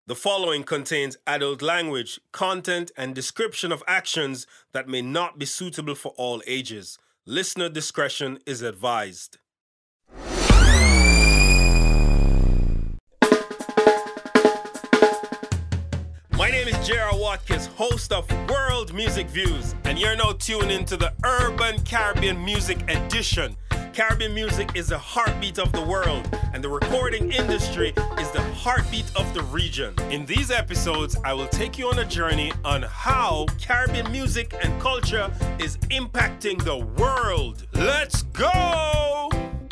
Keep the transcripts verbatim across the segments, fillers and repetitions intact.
The following contains adult language, content, and description of actions that may not be suitable for all ages. Listener discretion is advised. My name is J R Watkins, host of World Music Views, and you're now tuned into the Urban Caribbean Music Edition. Caribbean music is the heartbeat of the world, and the recording industry is the heartbeat of the region. In these episodes, I will take you on a journey on how Caribbean music and culture is impacting the world. Let's go!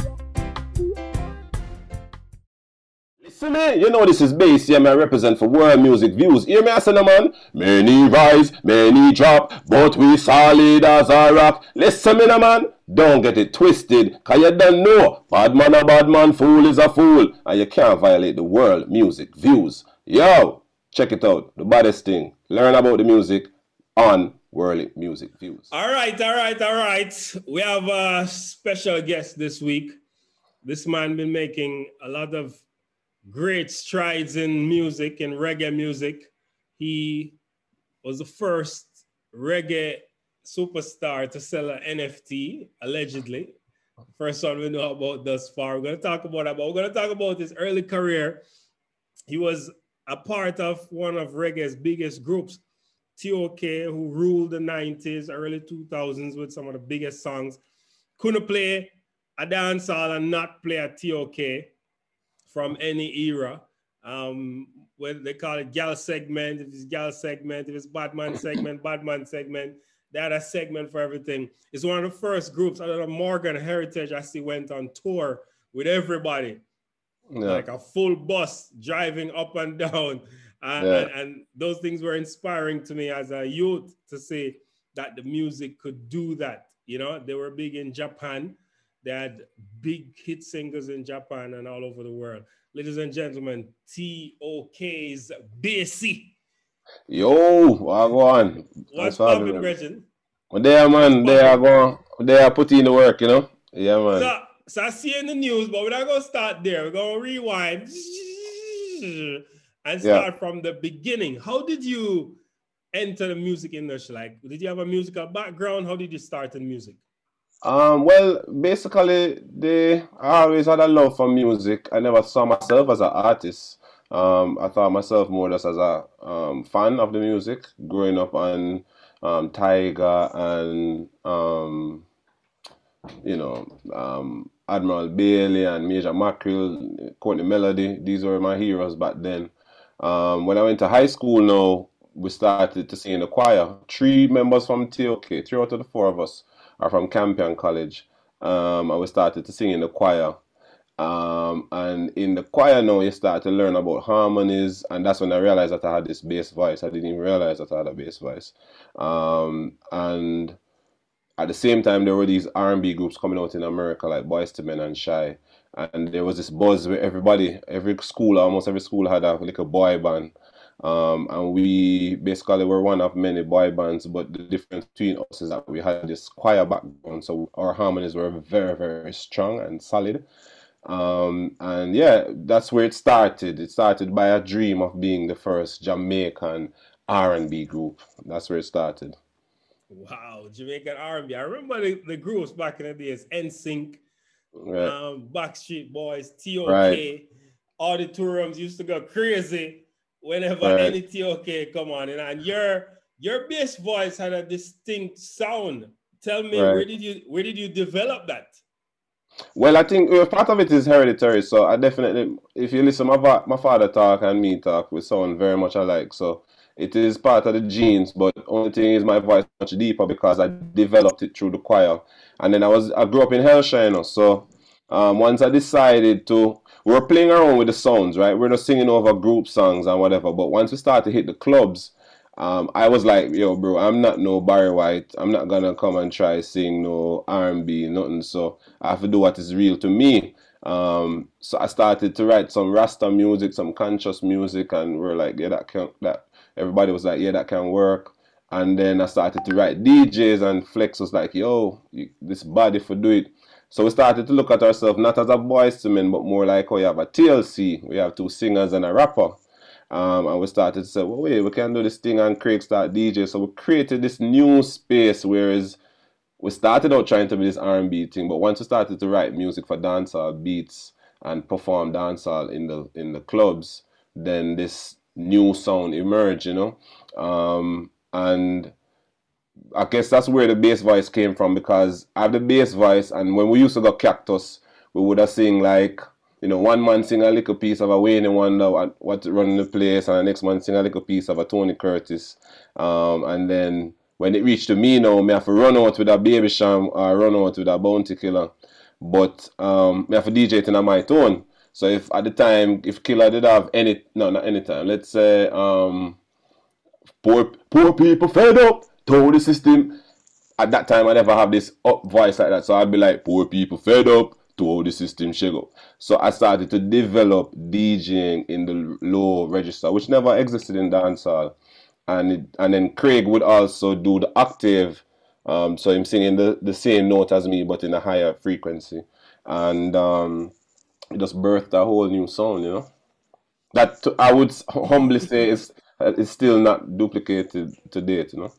Listen me, you know this is Bass, yeah, I represent for World Music Views. Hear me, I say, no, man. Many rise, many drop, but we solid as a rock. Listen me, no, man. Don't get it twisted, cause you don't know. Bad man a bad man, fool is a fool. And you can't violate the World Music Views. Yo, check it out. The baddest thing. Learn about the music on World Music Views. All right, all right, all right. We have a special guest this week. This man been making a lot of great strides in music, in reggae music. He was the first reggae superstar to sell an N F T, allegedly. First one we know about thus far. We're going to talk about that, but we're going to talk about his early career. He was a part of one of reggae's biggest groups, T O K, who ruled the nineties, early two thousands with some of the biggest songs. Couldn't play a dancehall and not play a T O K from any era. Um, when they call it gal segment, if it's gal segment, if it's Badman segment, Badman segment, they had a segment for everything. It's one of the first groups out of the Morgan Heritage I see went on tour with everybody. Yeah. Like a full bus driving up and down. And, yeah. and, and those things were inspiring to me as a youth to see that the music could do that. You know, they were big in Japan. They had big hit singers in Japan and all over the world. Ladies and gentlemen, T O K's Bassy. Yo, what go on? What's poppin', Gretchen? Well, there, man, they are going, they are putting in the work, you know? Yeah, man. So, so I see in the news, but we're not going to start there. We're going to rewind and start yeah. from the beginning. How did you enter the music industry? Like, did you have a musical background? How did you start in music? Um, well, basically, they, I always had a love for music. I never saw myself as an artist. Um, I thought myself more just as a um, fan of the music, growing up on um, Tiger and, um, you know, um, Admiral Bailey and Major Mackerel, Courtney Melody. These were my heroes back then. Um, when I went to high school now, we started to sing in the choir. Three members from T O K, three out of the four of us are from Campion College. Um, and we started to sing in the choir. Um, and in the choir now, you start to learn about harmonies, and that's when I realized that I had this bass voice. I didn't even realize that I had a bass voice. Um, and at the same time, there were these R and B groups coming out in America, like Boyz two Men and Shy. And there was this buzz where everybody, every school, almost every school had a like a boy band. Um, and we basically were one of many boy bands, but the difference between us is that we had this choir background, so our harmonies were very, very strong and solid. Um, and yeah, that's where it started. It started by a dream of being the first Jamaican R and B group. That's where it started. Wow, Jamaican R and B. I remember the, the groups back in the days, N Sync, right. um, Backstreet Boys, T O K. Right. Auditoriums used to go crazy whenever right. any T O K come on. And, and your your bass voice had a distinct sound. Tell me, right. where did you where did you develop that? Well, I think uh, part of it is hereditary. So I definitely, if you listen to my, my father talk and me talk, we sound very much alike. So it is part of the genes, but the only thing is my voice is much deeper because I developed it through the choir. And then I was I grew up in Hellshire, you know, so um, once I decided to, we were playing around with the sounds, right? We're just singing over group songs and whatever. But once we started to hit the clubs, Um, I was like, yo, bro, I'm not no Barry White. I'm not gonna come and try sing no R and B, nothing. So I have to do what is real to me. Um, so I started to write some Rasta music, some conscious music, and we're like, yeah, that can that. Everybody was like, yeah, that can work. And then I started to write D Js, and Flex was like, yo, you, this body for do it. So we started to look at ourselves not as a Boyz two Men, but more like, oh, you have a T L C. We have two singers and a rapper. Um, and we started to say, well, wait, we can do this thing, and Craig started D J. So we created this new space, whereas we started out trying to be this R and B thing, but once we started to write music for dancehall beats and perform dancehall in the in the clubs, then this new sound emerged, you know. Um, and I guess that's where the bass voice came from, because I have the bass voice, and when we used to go Cactus, we would have sing like, you know, one man sing a little piece of a Wayne Wonder, what, what running the place, and the next man sing a little piece of a Tony Curtis, um, and then when it reached to me now, me have to run out with a Baby Sham or run out with a Bounty Killer, but um, me have to D J it in my tone. So if at the time, if Killer did have any, no, not any time, let's say, um, poor poor people fed up, told the system. At that time, I never have this up voice like that, so I'd be like, poor people fed up, told the system shake up. So I started to develop DJing in the low register, which never existed in dancehall. And it, and then Craig would also do the octave, um, so him singing the, the same note as me, but in a higher frequency, and um, it just birthed a whole new sound, you know. That t- I would humbly say is is still not duplicated to date, you know.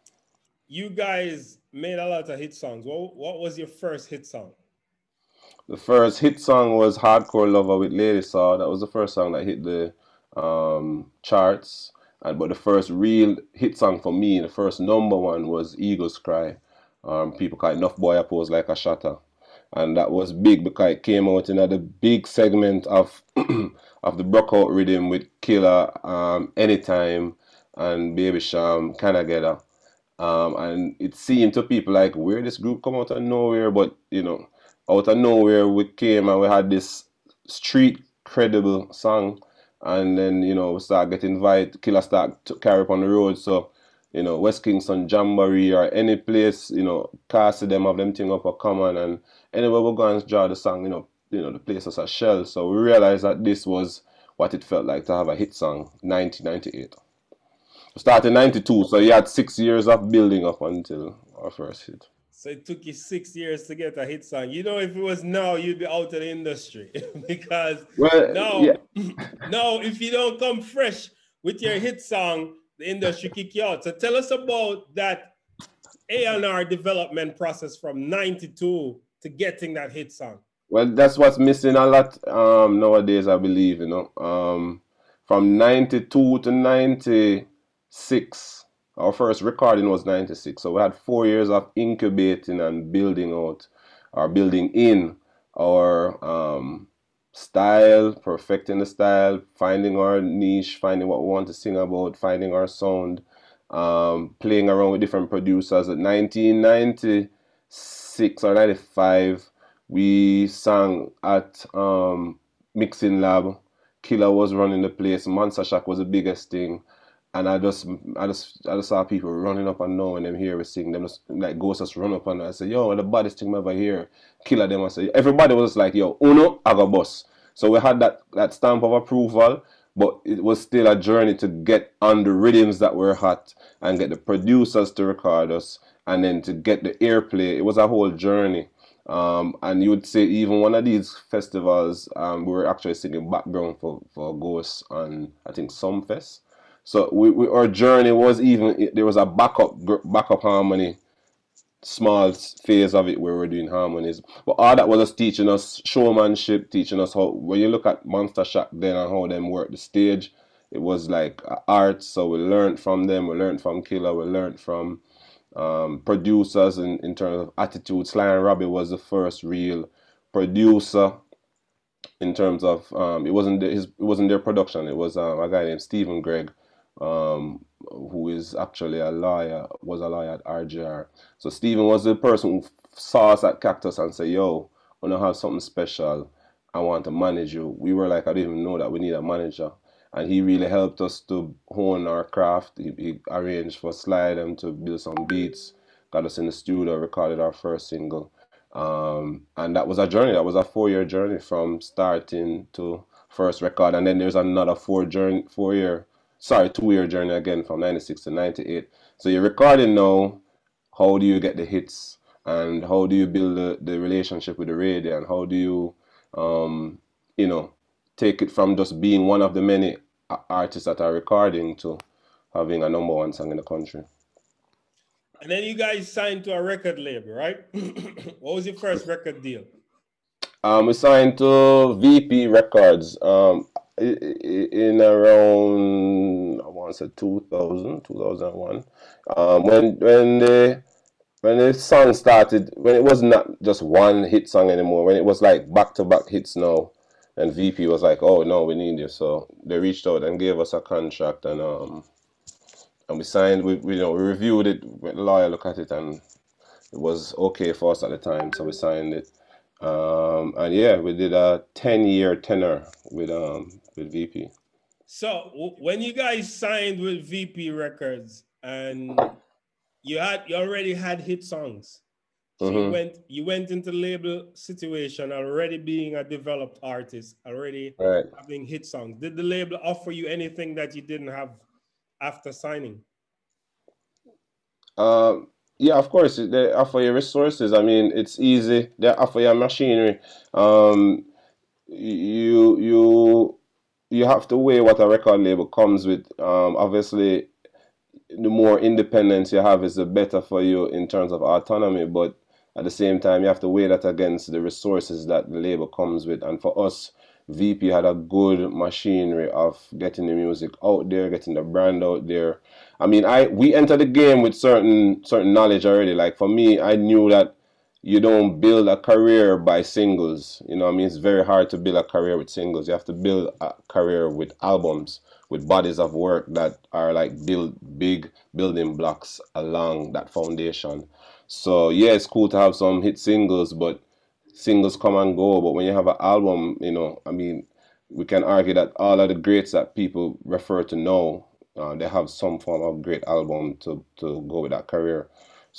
You guys made a lot of hit songs. What, what was your first hit song? The first hit song was Hardcore Lover with Lady Saw. That was the first song that hit the um, charts. And but the first real hit song for me, the first number one, was Eagles Cry. Um, people call it Enough Boy I Pose Like a Shatter. And that was big because it came out in a the big segment of of the Brockout rhythm with Killer, um, Anytime, and Baby Sham, Kinda Together. Um, and it seemed to people like, where this group come out of nowhere, but you know, out of nowhere we came and we had this street credible song, and then you know we start getting invited, Killer start to carry up on the road, so you know West Kingston Jamboree or any place, you know, cast them have them thing up a common, and anywhere we go and draw the song, you know, you know the place was a shell. So we realized that this was what it felt like to have a hit song, nineteen ninety-eight. Started in ninety-two, so you had six years of building up until our first hit. So it took you six years to get a hit song. You know, if it was now, you'd be out of the industry because well, now, yeah. now if you don't come fresh with your hit song, the industry kick you out. So tell us about that A and R development process from ninety-two to getting that hit song. Well, that's what's missing a lot um, nowadays, I believe, you know. Um, from ninety-two to ninety-six, our first recording was ninety-six. So we had four years of incubating and building out, or building in our um, style, perfecting the style, finding our niche, finding what we want to sing about, finding our sound, um, playing around with different producers. At nineteen ninety-six or ninety-five, we sang at um, Mixing Lab. Killer was running the place. Monster Shack was the biggest thing. And I just, I just, I just saw people running up and down when them hear we sing. Them just, like ghosts just run up and I say, yo, the baddest thing ever here. Killer them. I say, everybody was like, yo, Uno, I got boss. So we had that, that stamp of approval, but it was still a journey to get on the rhythms that were hot and get the producers to record us and then to get the airplay. It was a whole journey. Um, and you would say even one of these festivals, um, we were actually singing background for, for Ghosts on, I think, Sumfest. So we, we, our journey was even, there was a backup backup harmony, small phase of it where we we're doing harmonies. But all that was just teaching us showmanship, teaching us how, when you look at Monster Shack then and how them work the stage, it was like art. So we learned from them, we learned from Killer, we learned from Um, producers in, in terms of attitude. Sly and Robbie was the first real producer in terms of um, it wasn't the, his, it wasn't their production. It was um, a guy named Stephen Gregg, um, who is actually a lawyer, was a lawyer at R J R. So Stephen was the person who saw us at Cactus and said, "Yo, I want to have something special. I want to manage you." We were like, "I didn't even know that we need a manager." And he really helped us to hone our craft. He, he arranged for Sly them to build some beats, got us in the studio, recorded our first single. Um, and that was a journey. That was a four-year journey from starting to first record. And then there's another four journey, four-year, sorry, two-year journey again from ninety-six to ninety-eight. So you're recording now. How do you get the hits? And how do you build the, the relationship with the radio? And how do you, um, you know, take it from just being one of the many artists that are recording to having a number one song in the country. And then you guys signed to a record label, right? What was your first record deal? Um, we signed to V P Records um, in around, I want to say two thousand, two thousand one. Um, when when the when the song started, when it was not just one hit song anymore, when it was like back to back hits now, and V P was like, "Oh no, we need you." So they reached out and gave us a contract, and um, and we signed. We, we you know we reviewed it, with a lawyer look at it, and it was okay for us at the time, so we signed it. Um, and yeah, we did a ten year tenor with um with V P. So w- when you guys signed with V P Records and you had you already had hit songs, so Mm-hmm. you went you went into the label situation already being a developed artist, already Right. having hit songs. Did the label offer you anything that you didn't have after signing? Um, yeah, of course, they offer you resources. I mean, it's easy. They offer you machinery. Um, you you you have to weigh what a record label comes with. Um, obviously, the more independence you have is the better for you in terms of autonomy. But at the same time, you have to weigh that against the resources that the label comes with. And for us, V P had a good machinery of getting the music out there, getting the brand out there. I mean, I we entered the game with certain certain knowledge already. Like for me, I knew that you don't build a career by singles. You know, I mean, it's very hard to build a career with singles. You have to build a career with albums, with bodies of work that are like build big building blocks along that foundation. So yeah, it's cool to have some hit singles, but singles come and go. But when you have an album, you know, I mean, we can argue that all of the greats that people refer to now, uh, they have some form of great album to to go with that career.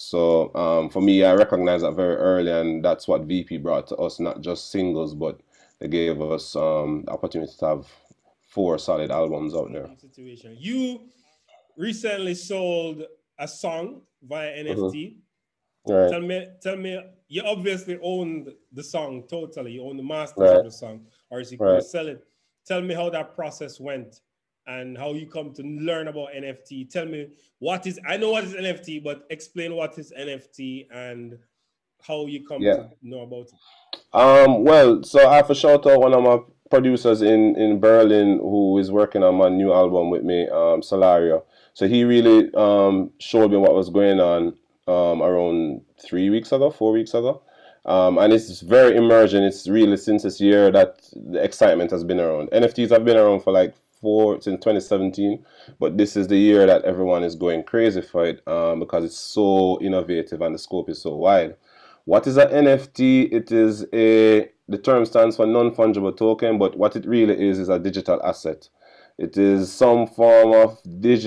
So um, for me, I recognize that very early, and that's what V P brought to us, not just singles, but they gave us um, the opportunity to have four solid albums out there. Situation. You recently sold a song via N F T. Mm-hmm. Right. Tell me, tell me, you obviously owned the song totally. You own the masters Right. of the song, or as you could Right. sell it. Tell me how that process went and how you come to learn about N F T. Tell me what is, I know what is N F T, but explain what is N F T and how you come Yeah. to know about it. Um, well, so I have to shout out one of my producers in, in Berlin who is working on my new album with me, um, Solario. So he really um, showed me what was going on um, around three weeks ago, four weeks ago. Um, and it's very emerging. It's really since this year that the excitement has been around. N F Ts have been around for like four since twenty seventeen, but this is the year that everyone is going crazy for it um, because it's so innovative and the scope is so wide. What is an N F T? It is a, the term stands for non-fungible token, but what it really is is a digital asset. It is some form of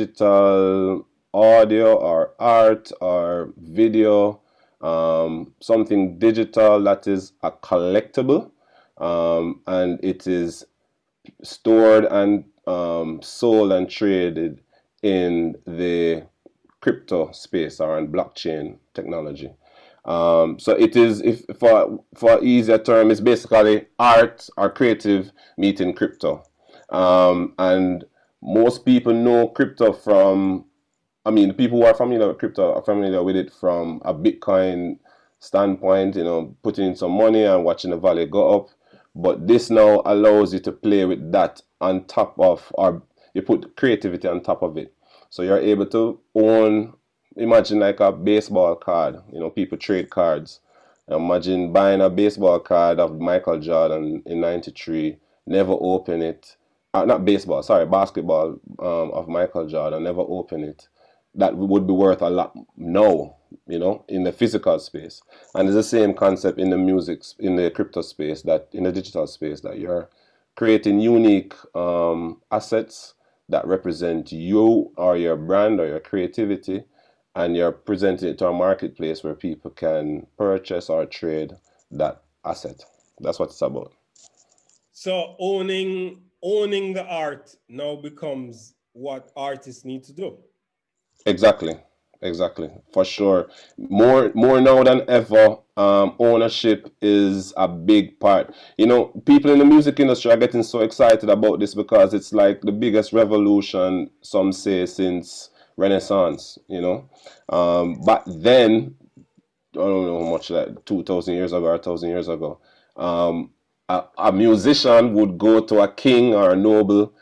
digital audio or art or video, um, something digital that is a collectible, um, and it is stored and um, sold and traded in the crypto space or in blockchain technology. Um, so it is, if for for easier term, it's basically art or creative meeting crypto. Um, and most people know crypto from, I mean, the people who are familiar with crypto are familiar with it from a Bitcoin standpoint, you know, putting in some money and watching the value go up. But this now allows you to play with that on top of, or you put creativity on top of it. So you're able to own, imagine like a baseball card, you know, people trade cards. Imagine buying a baseball card of Michael Jordan in ninety-three, never open it. Uh, not baseball, sorry, basketball um, of Michael Jordan, never open it. That would be worth a lot now, you know, in the physical space. And it's the same concept in the music, in the crypto space, that in the digital space, that you're creating unique um, assets that represent you or your brand or your creativity, and you're presenting it to a marketplace where people can purchase or trade that asset. That's what it's about. So owning owning the art now becomes what artists need to do. Exactly. exactly, for sure. More more now than ever, um, ownership is a big part. You know, people in the music industry are getting so excited about this because it's like the biggest revolution, some say, since Renaissance, you know. Um, but then, I don't know how much, like two thousand years ago or one thousand years ago, um, a, a musician would go to a king or a noble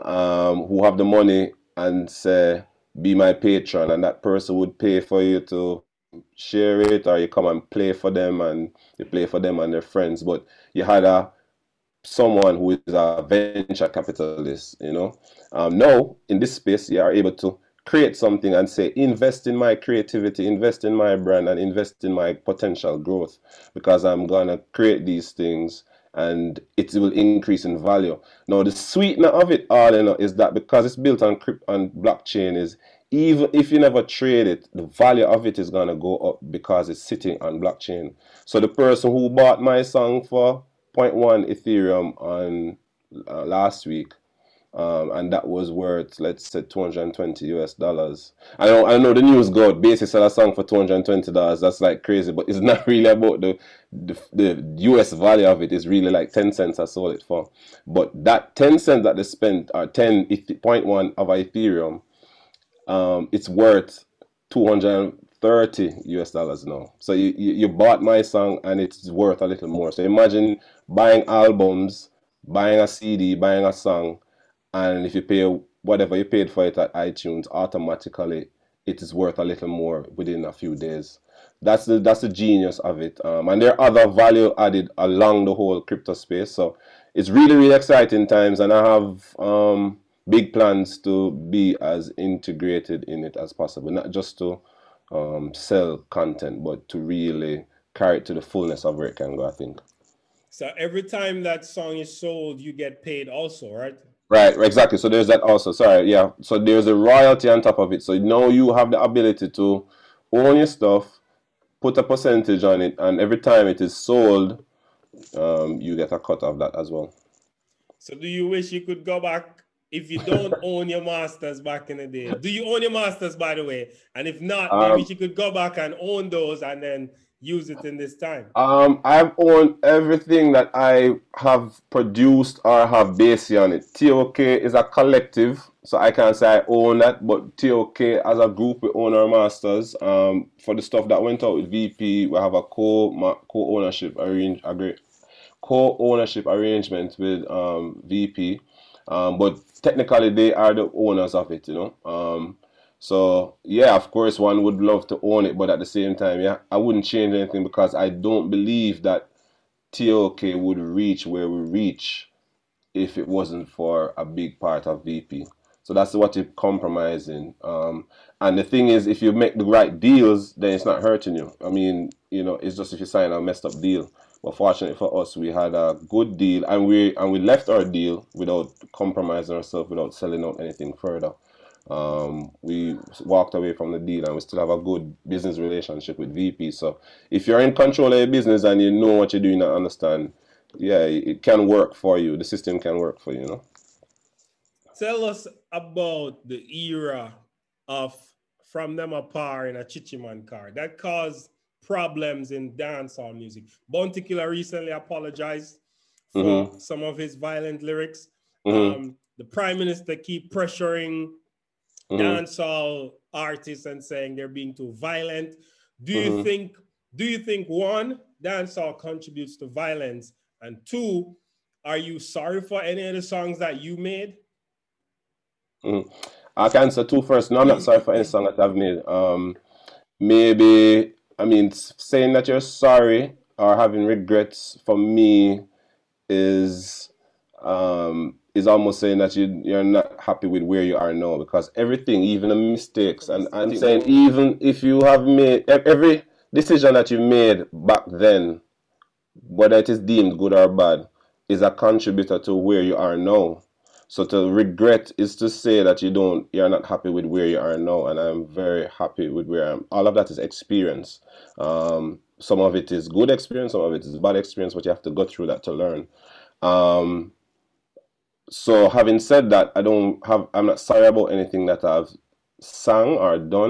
um, who have the money and say, be my patron, and that person would pay for you to share it, or you come and play for them and you play for them and their friends. But you had a someone who is a venture capitalist, you know. Um, now, in this space, you are able to create something and say, invest in my creativity, invest in my brand, and invest in my potential growth because I'm going to create these things and it will increase in value. Now, the sweetener of it all, you know, is that because it's built on crypt on blockchain, is even if you never trade it, the value of it is going to go up because it's sitting on blockchain. So the person who bought my song for zero point one Ethereum on uh, last week, um, and that was worth, let's say, two hundred twenty U S dollars. I know, I know the news go out, basically sell a song for two hundred twenty dollars. That's like crazy, but it's not really about the, the the U S value of it. It's really like ten cents I sold it for. But that ten cents that they spent, or ten point one of Ethereum, um, it's worth two hundred thirty U S dollars now. So you, you, you bought my song and it's worth a little more. So imagine buying albums, buying a C D, buying a song, and if you pay whatever you paid for it at iTunes, automatically it is worth a little more within a few days. That's the that's the genius of it. Um, and there are other value added along the whole crypto space. So it's really, really exciting times, and I have um, big plans to be as integrated in it as possible, not just to um, sell content, but to really carry it to the fullness of where it can go, I think. So every time that song is sold, you get paid also, right? Right, exactly. So there's that also. Sorry, yeah. So there's a royalty on top of it. So now you have the ability to own your stuff, put a percentage on it, and every time it is sold, um, you get a cut of that as well. So do you wish you could go back if you don't own your masters back in the day? Do you own your masters, by the way? And if not, um, maybe you could go back and own those and then use it in this time. Um, I've owned everything that I have produced or have based on it. T O K is a collective, so I can't say I own that, but T O K as a group, we own our masters. Um, for the stuff that went out with V P, we have a co co ownership arrange agree co ownership arrangement with um, V P, um, but technically they are the owners of it, you know. Um, So yeah, of course, one would love to own it, but at the same time, yeah, I wouldn't change anything because I don't believe that T O K would reach where we reach if it wasn't for a big part of V P. So that's what you're compromising. Um, and the thing is, if you make the right deals, then it's not hurting you. I mean, you know, it's just if you sign a messed up deal. But fortunately for us, we had a good deal, and we and we left our deal without compromising ourselves, without selling out anything further. Um, we walked away from the deal and we still have a good business relationship with V P. So if you're in control of your business and you know what you're doing and understand, yeah, it can work for you. The system can work for you, you know? Tell us about the era of From Them Apart in a Chichiman car that caused problems in dancehall music. Bounty Killer recently apologized for mm-hmm. some of his violent lyrics. Mm-hmm. Um, the Prime Minister keep pressuring Mm-hmm. dancehall artists and saying they're being too violent. Do you mm-hmm. think, do you think one, dancehall contributes to violence, and two, are you sorry for any of the songs that you made? Mm-hmm. I can answer two first. No, I'm not sorry for any song that I've made. Um, maybe, I mean, saying that you're sorry or having regrets for me is um, is almost saying that you, you're not happy with where you are now, because everything, even the mistakes, and I'm saying even if you have made, every decision that you made back then, whether it is deemed good or bad, is a contributor to where you are now. So to regret is to say that you don't, you're not happy with where you are now, and I'm very happy with where I am. All of that is experience. Um, some of it is good experience, some of it is bad experience, but you have to go through that to learn. Um, So having said that, I don't have, I'm not sorry about anything that I've sang or done,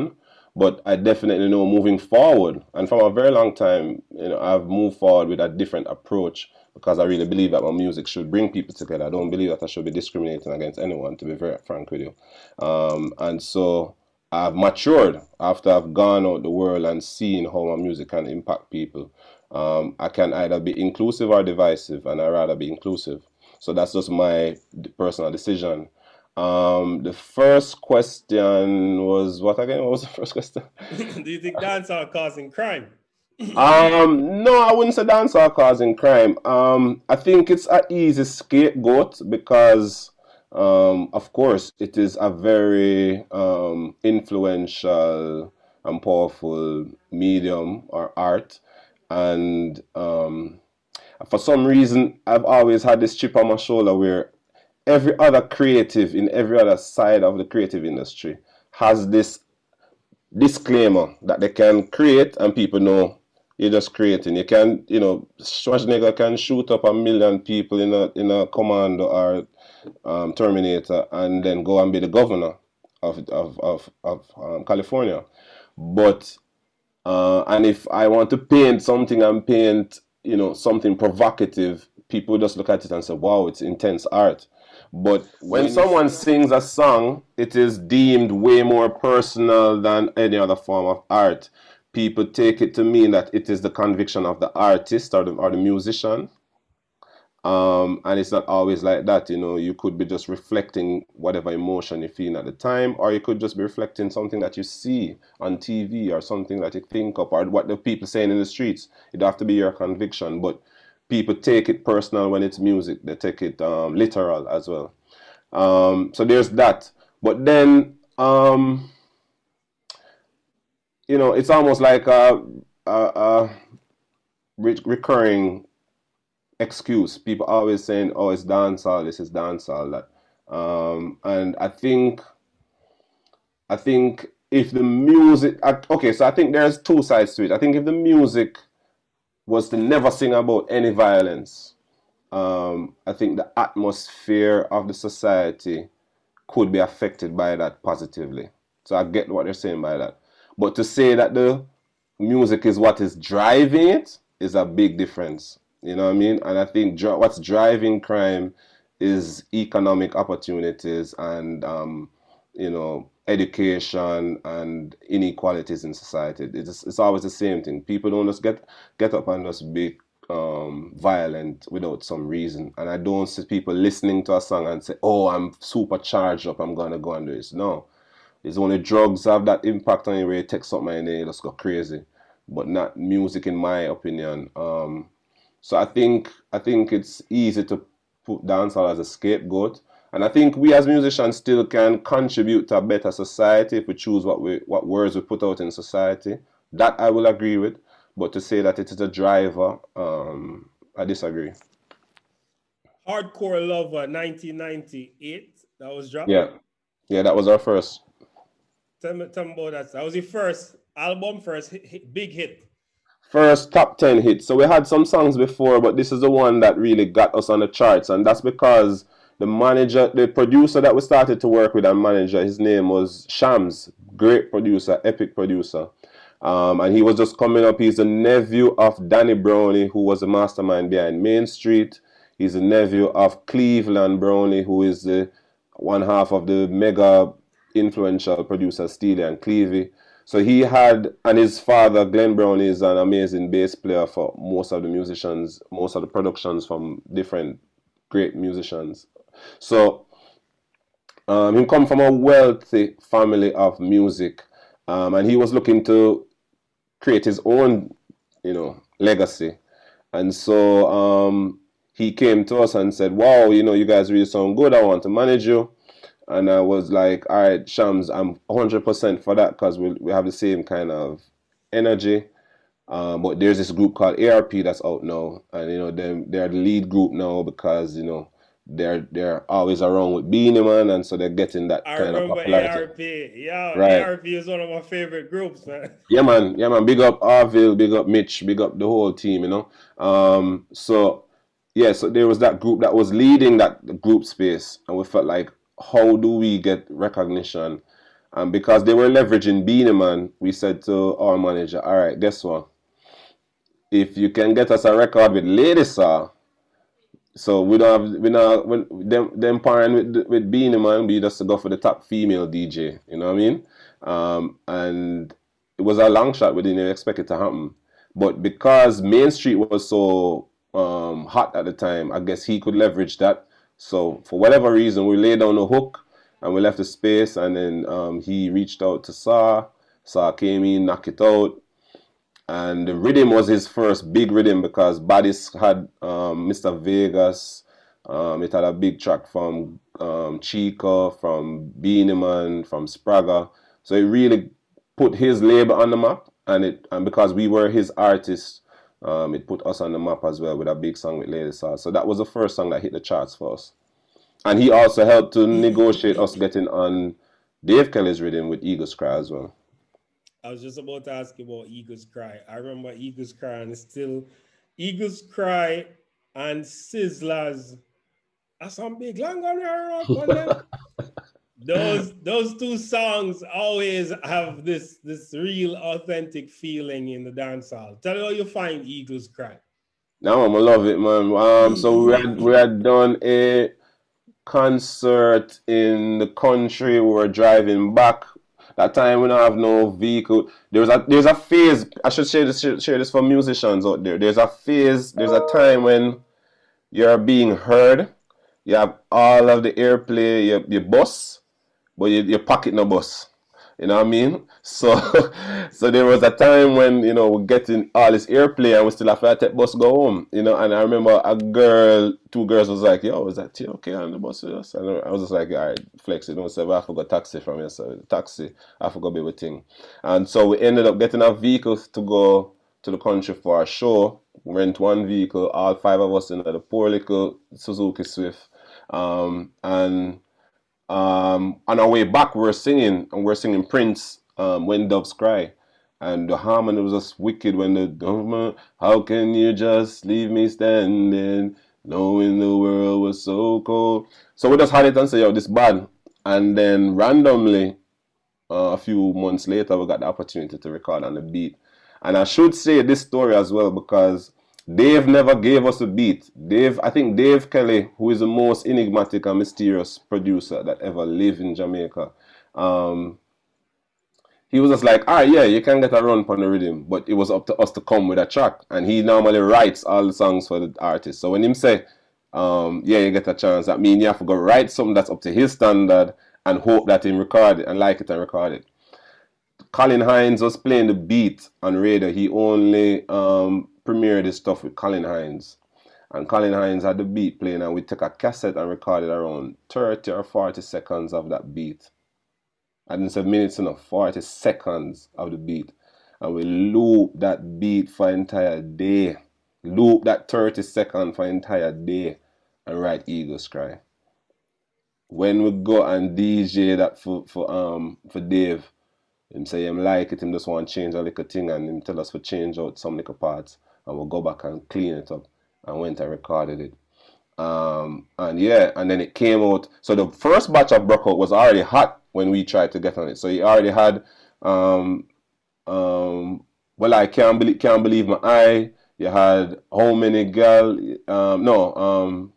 But I definitely know moving forward, and from a very long time, you know, I've moved forward with a different approach because I really believe that my music should bring people together. I don't believe that I should be discriminating against anyone, to be very frank with you. Um, and so I've matured after I've gone out the world and seen how my music can impact people. Um, I can either be inclusive or divisive, and I rather be inclusive. So that's just my personal decision. Um, the first question was what again? What was the first question? Do you think dancehall causing crime? Um, no, I wouldn't say dancehall causing crime. Um, I think it's an easy scapegoat because, um, of course, it is a very um, influential and powerful medium or art, and um, for some reason, I've always had this chip on my shoulder where every other creative in every other side of the creative industry has this disclaimer that they can create and people know you're just creating. You can, you know, Schwarzenegger can shoot up a million people in a in a Commando or um, Terminator and then go and be the governor of of of, of um, California. But uh, and if I want to paint something and paint, you know, something provocative, people just look at it and say, "Wow, it's intense art." But when someone sings a song, it is deemed way more personal than any other form of art. People take it to mean that it is the conviction of the artist or the, or the musician. Um, and it's not always like that, you know. You could be just reflecting whatever emotion you're feeling at the time, or you could just be reflecting something that you see on T V or something that you think of, or what the people saying in the streets. It have to be your conviction, but people take it personal when it's music. They take it um, literal as well. Um, so there's that. But then, um, you know, it's almost like a, a, a re- recurring excuse. People always saying, "Oh, it's dancehall. This is dancehall." That, um, and I think, I think if the music, okay, so I think there's two sides to it. I think if the music was to never sing about any violence, um, I think the atmosphere of the society could be affected by that positively. So I get what they're saying by that. But to say that the music is what is driving it is a big difference. You know what I mean? And I think dr- what's driving crime is economic opportunities and, um, you know, education and inequalities in society. It's, it's always the same thing. People don't just get, get up and just be um, violent without some reason. And I don't see people listening to a song and say, "Oh, I'm super charged up, I'm gonna go and do this." No. It's only drugs have that impact on you where you take something and then you just go crazy. But not music in my opinion. Um, so I think I think it's easy to put dancehall as a scapegoat. And I think we as musicians still can contribute to a better society if we choose what we what words we put out in society. That I will agree with. But to say that it is a driver, um, I disagree. Hardcore Lover nineteen ninety-eight, that was dropped. Yeah. Yeah, that was our first. Tell me, tell me about that. That was your first album, first hit, hit, big hit. First top ten hit. So we had some songs before, but this is the one that really got us on the charts. And that's because the manager, the producer that we started to work with and manager, his name was Shams. Great producer, epic producer. Um, and he was just coming up. He's a nephew of Danny Brownie, who was the mastermind behind Main Street. He's a nephew of Cleveland Brownie, who is the one half of the mega influential producer Steely and Clevie. So he had, and his father, Glenn Brown, is an amazing bass player for most of the musicians, most of the productions from different great musicians. So um, he come from a wealthy family of music, um, and he was looking to create his own, you know, legacy. And so um, he came to us and said, "Wow, you know, you guys really sound good. I want to manage you." And I was like, "All right, Shams, I'm one hundred percent for that because we we have the same kind of energy." Um, but there's this group called A R P that's out now, and you know, them they're the lead group now because you know they're they're always around with Beanie Man, and so they're getting that I kind of remember popularity. A R P. Yeah, Right. A R P is one of my favorite groups, man. Yeah, man. Yeah, man. Big up Arville, big up Mitch, big up the whole team, you know. Um, so yeah, so there was that group that was leading that group space, and we felt like, how do we get recognition? And because they were leveraging Beenie Man, we said to our manager, all right, guess what? If you can get us a record with Lady Saw, so we don't have we not when them them pairing with with Beenie Man, we just go for the top female D J. You know what I mean? Um, and it was a long shot. We didn't expect it to happen, but because Main Street was so um, hot at the time, I guess he could leverage that. So for whatever reason, we laid down the hook and we left the space, and then um, he reached out to Saw. Saw came in, knocked it out. And the rhythm was his first big rhythm because Badis had um, Mister Vegas. Um, it had a big track from um, Chico, from Beenie Man, from Spragga. So it really put his label on the map. And it and because we were his artists, um, it put us on the map as well with a big song with Lady Saw. So that was the first song that hit the charts for us. And he also helped to negotiate us getting on Dave Kelly's rhythm with Eagles Cry as well. I was just about to ask you about Eagles Cry. I remember Eagles Cry, and it's still Eagles Cry and Sizzlers. That's some big long on them. Those those two songs always have this this real authentic feeling in the dancehall. Tell me how you find Eagles Cry. No, I love it, man. Um, so we had we had done a concert in the country. We were driving back. That time we don't have no vehicle. There's a there's a phase. I should share this share this for musicians out there. There's a phase. There's a time when you're being heard. You have all of the airplay. Your your bus, but your your pocket no bus. You know what I mean? So so there was a time when, you know, we're getting all this airplay and we still have to take bus go home. You know, and I remember a girl, two girls was like, yo, is that you okay on the bus with us? And I was just like, all right, flex it. Don't say, well, I forgot taxi from here. So taxi, I forgot baby thing. And so we ended up getting a vehicle to go to the country for a show. Rent one vehicle, all five of us in the poor little Suzuki Swift. Um, and Um, on our way back, we were singing, and we are singing Prince, um, When Doves Cry. And the harmony was just wicked when the government, how can you just leave me standing, knowing the world was so cold. So we just had it and said, yo, this bad. And then randomly, uh, a few months later, we got the opportunity to record on the beat. And I should say this story as well because Dave never gave us a beat. Dave, I think Dave Kelly, who is the most enigmatic and mysterious producer that ever lived in Jamaica, um, he was just like, all right, yeah, you can get a run on the rhythm, but it was up to us to come with a track. And he normally writes all the songs for the artist. So when him say, um, yeah, you get a chance, that means you have to go write something that's up to his standard and hope that he record it and like it and record it. Colin Hines was playing the beat on radio. He only um, premiered his stuff with Colin Hines. And Colin Hines had the beat playing, and we took a cassette and recorded around thirty or forty seconds of that beat. I didn't say minutes enough, forty seconds of the beat. And we looped that beat for an entire day. Loop that thirty seconds for an entire day and write Eagles Cry. When we go and D J that for, for, um, for Dave, him say him like it, him just want to change a little thing, and him tell us to change out some little parts, and we'll go back and clean it up, and went and recorded it. Um, and yeah, and then it came out. So the first batch of Broke Out was already hot when we tried to get on it. So he already had, um, um, well, I can't believe, can't believe my eye. You had How Many Girl, um, no, um,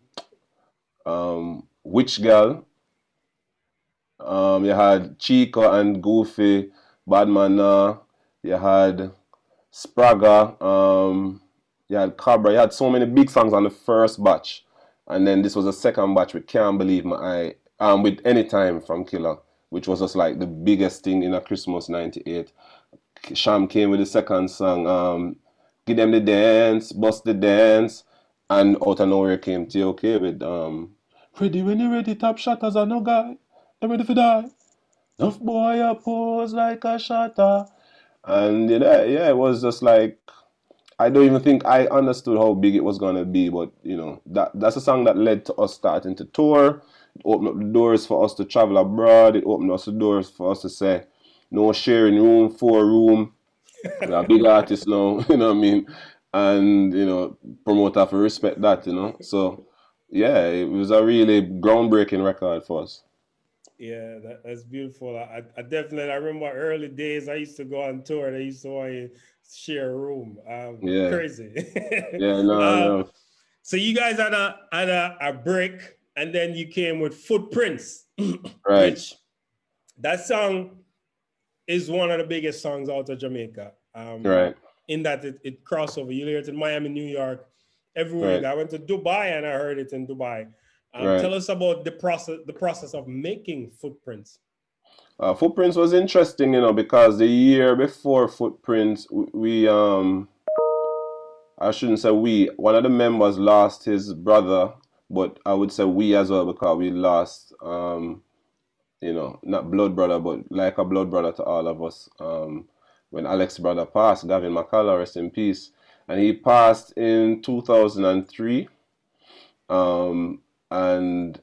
um, Which Girl. Um, you had Chico and Goofy, Badman, uh, you had Spragga, um, you had Cabra, you had so many big songs on the first batch. And then this was the second batch with Can't Believe My Eye, um, with Anytime from Killer, which was just like the biggest thing in a Christmas ninety-eight. Sham came with the second song, um, Give Them the Dance, Bust the Dance, and out of nowhere came T O K with um, Ready When You're Ready, Top Shot as a No Guy, I'm ready for die. Enough boy I pose like a shutter. And you know, yeah, it was just like, I don't even think I understood how big it was gonna be, but you know, that that's a song that led to us starting to tour. It opened up the doors for us to travel abroad. It opened us the doors for us to say, no sharing room, four room. We're a big artist now, you know what I mean? And you know, promoter have to respect that, you know. So yeah, it was a really groundbreaking record for us. Yeah, that, that's beautiful. I, I definitely, I remember early days. I used to go on tour. And I used to want to share a room. Um, Yeah, crazy. yeah, no, um, no, so you guys had a had a, a break, and then you came with Footprints, right, which that song is one of the biggest songs out of Jamaica. Um, right, in that it, it crossover. You hear it in Miami, New York, everywhere you right, go. I went to Dubai and I heard it in Dubai. Um, right. tell us about the process the process of making Footprints. Uh, Footprints was interesting, you know, because the year before Footprints, we, we um, I shouldn't say we, one of the members lost his brother, but I would say we as well because we lost, um, you know, not blood brother, but like a blood brother to all of us. Um, when Alex's brother passed, Gavin McCullough, rest in peace, and he passed in two thousand three. Um, and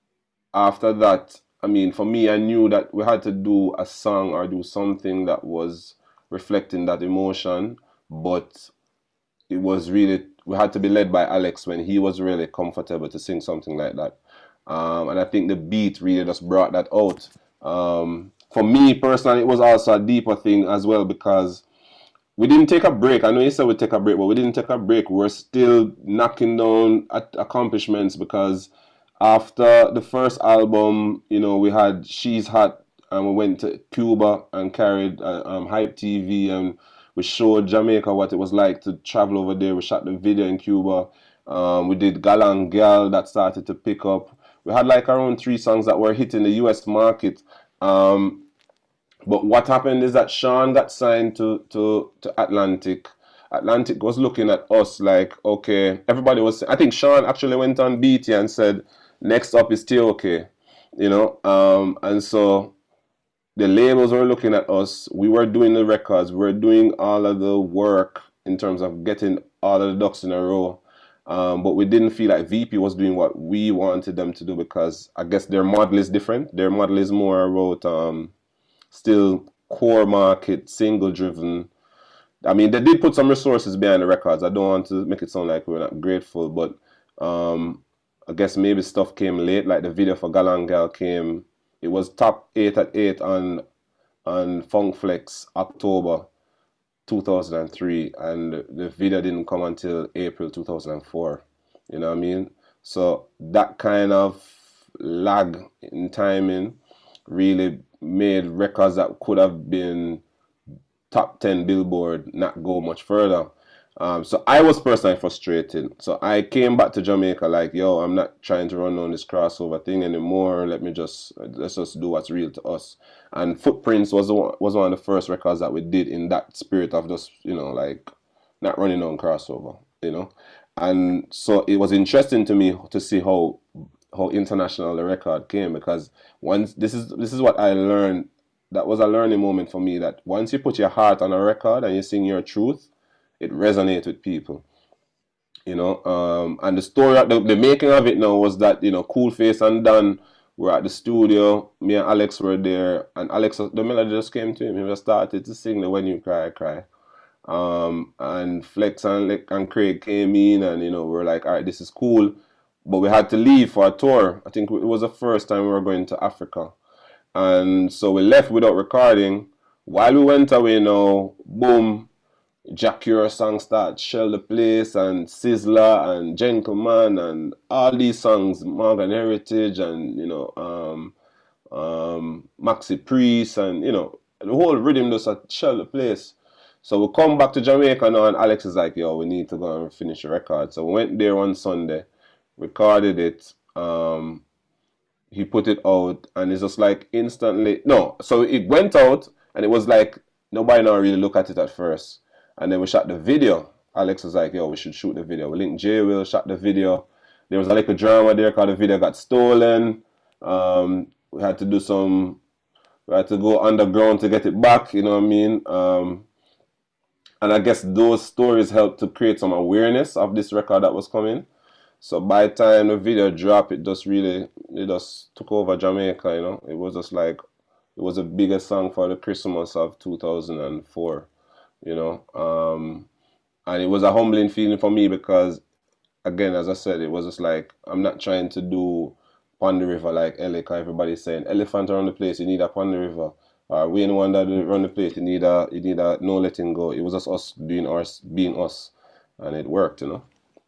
after that, I mean, for me, I knew that we had to do a song or do something that was reflecting that emotion, but it was really, we had to be led by Alex when he was really comfortable to sing something like that. Um, and I think the beat really just brought that out. Um, for me personally, it was also a deeper thing as well because we didn't take a break. I know you said we take a break, but we didn't take a break. We're still knocking down at accomplishments because after the first album, you know, we had She's Hot and we went to Cuba and carried uh, um, Hype T V and we showed Jamaica what it was like to travel over there. We shot the video in Cuba. Um, we did Galang Gal that started to pick up. We had like around three songs that were hitting the U S market. Um, but what happened is that Sean got signed to, to, to Atlantic. Atlantic was looking at us like, okay, everybody was, I think Sean actually went on B T and said, next up is T O K, you know, um, and so the labels were looking at us. We were doing the records, we were doing all of the work in terms of getting all of the ducks in a row. Um, but we didn't feel like V P was doing what we wanted them to do because I guess their model is different. Their model is more about um, still core market, single driven. I mean, they did put some resources behind the records. I don't want to make it sound like we're not grateful, but um, I guess maybe stuff came late. Like the video for Galang Gal came. It was top eight at eight on on Funk Flex October two thousand three, and the video didn't come until April two thousand four. You know what I mean? So that kind of lag in timing really made records that could have been top ten Billboard not go much further. Um, so I was personally frustrated. So I came back to Jamaica like, yo, I'm not trying to run on this crossover thing anymore. Let me just let's just do what's real to us. And Footprints was one, was one of the first records that we did in that spirit of just, you know, like not running on crossover, you know. And so it was interesting to me to see how how international the record came because once this is this is what I learned. That was a learning moment for me that once you put your heart on a record and you sing your truth, it resonates with people, you know. Um, and the story, the, the making of it now was that, you know, Cool Face and Dan were at the studio. Me and Alex were there, and Alex, the melody just came to him. He just started to sing the When You Cry, Cry. Um, and Flex and, and Craig came in, and, you know, we were like, all right, this is cool. But we had to leave for a tour. I think it was the first time we were going to Africa. And so we left without recording. While we went away now, boom, Jack Cure song started Shell the Place and Sizzler and Gentleman and all these songs, Morgan Heritage and, you know, um, um, Maxi Priest and, you know, the whole rhythm just at Shell the Place. So we come back to Jamaica now and Alex is like, yo, we need to go and finish the record. So we went there on Sunday, recorded it. Um, he put it out and it's just like instantly no so it went out and it was like nobody now really look at it at first, and then we shot the video. Alex was like, yo, we should shoot the video. We linked J Will, shot the video. There was a little drama there because the video got stolen. Um, we had to do some we had to go underground to get it back, you know what I mean. Um, and I guess those stories helped to create some awareness of this record that was coming. So by the time the video dropped, it just really, it just took over Jamaica, you know. It was just like, it was the biggest song for the Christmas of two thousand four, you know. Um, and it was a humbling feeling for me because, again, as I said, it was just like, I'm not trying to do Pond the River like L A, cause everybody's saying elephant around the place, you need a Pond the River. Or we ain't one that run the place, you need a you need a no letting go. It was just us doing us being us, and it worked, you know.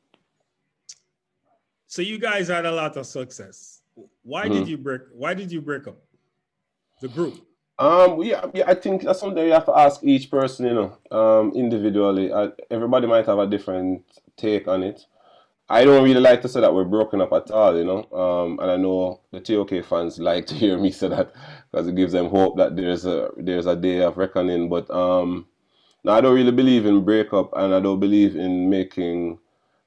So you guys had a lot of success. Why mm-hmm. did you break? Why did you break up the group? Um, yeah, yeah, I think that's something you have to ask each person, you know, um, individually. Uh, everybody might have a different take on it. I don't really like to say that we're broken up at all, you know. Um, and I know the T O K fans like to hear me say that because it gives them hope that there's a there's a day of reckoning. But um, no, I don't really believe in breakup, and I don't believe in making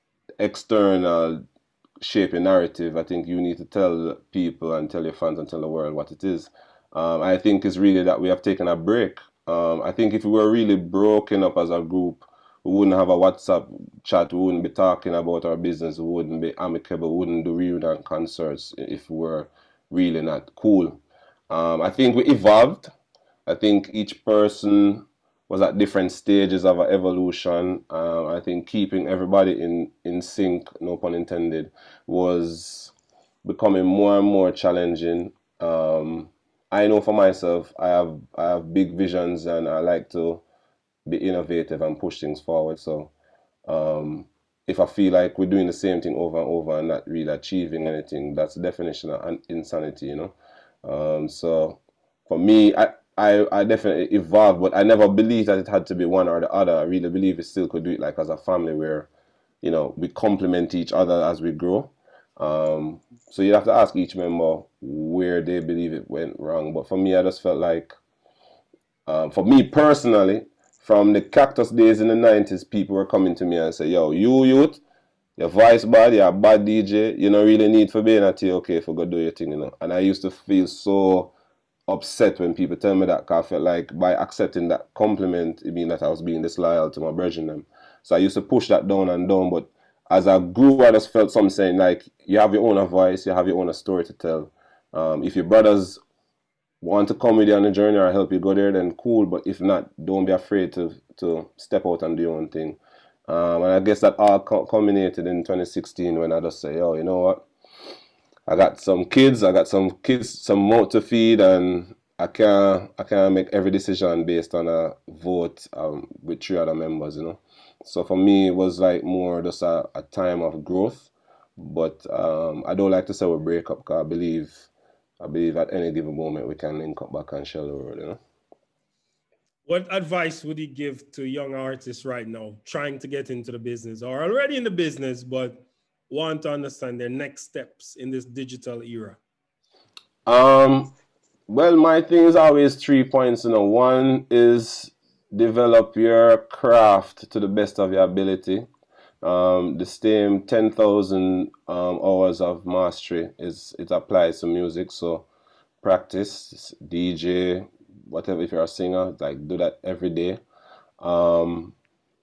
external shaping narrative. I think you need to tell people and tell your fans and tell the world what it is. Um, I think it's really that we have taken a break. Um, I think if we were really broken up as a group, we wouldn't have a WhatsApp chat, we wouldn't be talking about our business, we wouldn't be amicable, we wouldn't do reunion concerts if we were really not cool. Um, I think we evolved. I think each person was at different stages of our evolution. Um, I think keeping everybody in, in sync, no pun intended, was becoming more and more challenging. Um, I know for myself, I have I have big visions and I like to be innovative and push things forward. So um, if I feel like we're doing the same thing over and over and not really achieving anything, that's the definition of insanity, you know. Um, so for me, I, I I definitely evolved, but I never believed that it had to be one or the other. I really believe we still could do it like as a family where, you know, we complement each other as we grow. Um, so you have to ask each member where they believe it went wrong. But for me, I just felt like, um, for me personally, from the Cactus days in the nineties, people were coming to me and say, yo, you youth, your voice bad, you're a bad D J, you don't really need for being a T O K if you go do your thing, you know. And I used to feel so upset when people tell me that, because I felt like by accepting that compliment, it means that I was being disloyal to my brethren them. So I used to push that down and down, but as I grew, I just felt something saying like, you have your own voice, you have your own story to tell. Um, if your brothers want to come with you on the journey or help you go there, then cool. But if not, don't be afraid to to step out and do your own thing. Um, and I guess that all co- culminated in twenty sixteen when I just say, oh, you know what? I got some kids, I got some kids, some mouth to feed, and I can't I can't make every decision based on a vote um, with three other members, you know. So for me, it was like more just a, a time of growth. But um, I don't like to say we break up, because I believe, I believe at any given moment we can link up back and share the world, you know. What advice would you give to young artists right now trying to get into the business or already in the business but want to understand their next steps in this digital era? Um, well, my thing is always three points, you know. One is develop your craft to the best of your ability. Um, the same ten thousand um, hours of mastery is it applies to music. So practice, D J, whatever. If you're a singer, like do that every day. Um,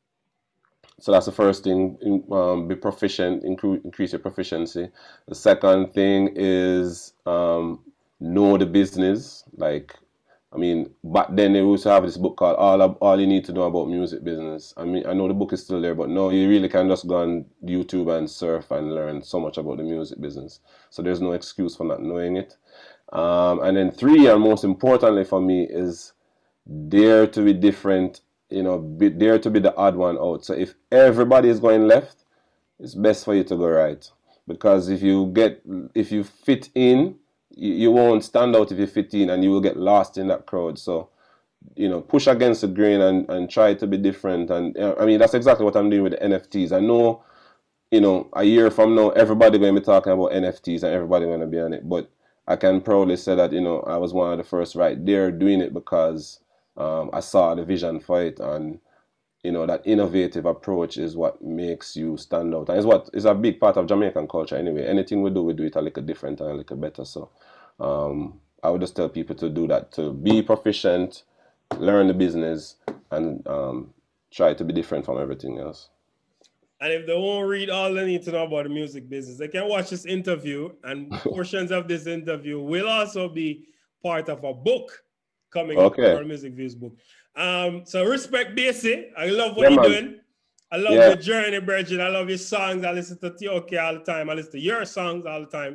so that's the first thing. In, um, be proficient, incre- increase your proficiency. The second thing is um, know the business. Like, I mean, back then they used to have this book called All All You Need to Know About Music Business. I mean, I know the book is still there, but no, you really can just go on YouTube and surf and learn so much about the music business. So there's no excuse for not knowing it. Um, and then three, and most importantly for me, is dare to be different. You know, be, dare to be the odd one out. So if everybody is going left, it's best for you to go right. Because if you get, if you fit in, you, you won't stand out if you fit in, and you will get lost in that crowd. So, you know, push against the grain and, and try to be different. And uh, I mean, that's exactly what I'm doing with the N F Ts. I know, you know, a year from now, everybody going to be talking about N F Ts and everybody going to be on it. But I can proudly say that, you know, I was one of the first right there doing it because um, I saw the vision for it. And, you know, that innovative approach is what makes you stand out. And it's what is a big part of Jamaican culture anyway. Anything we do, we do it a little different and a little better. So um, I would just tell people to do that, to be proficient, learn the business, and um, try to be different from everything else. And if they won't read all they need to know about the music business, they can watch this interview, and portions of this interview will also be part of a book coming okay. up, our Music Views book. Um, so respect Basie. I love what yeah, you're man. doing. I love yeah. your journey, Bridget. I love your songs. I listen to T O K all the time. I listen to your songs all the time.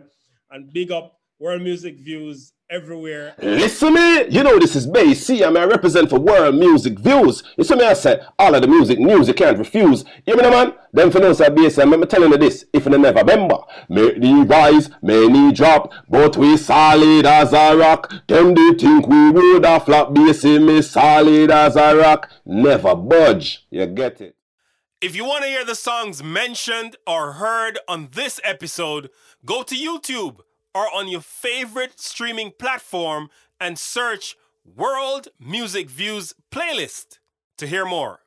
and big up World Music Views everywhere. Listen me, you know this is Bay C, I mean I represent for World Music Views. You see me I say, all of the music news you can't refuse. You know man, them for know say B S, I'm telling you this, if you never remember. Make the rise, many drop, but we solid as a rock. Them they think we would have flop, B S, me solid as a rock. Never budge, you get it. If you want to hear the songs mentioned or heard on this episode, go to YouTube or on your favorite streaming platform and search World Music Views playlist to hear more.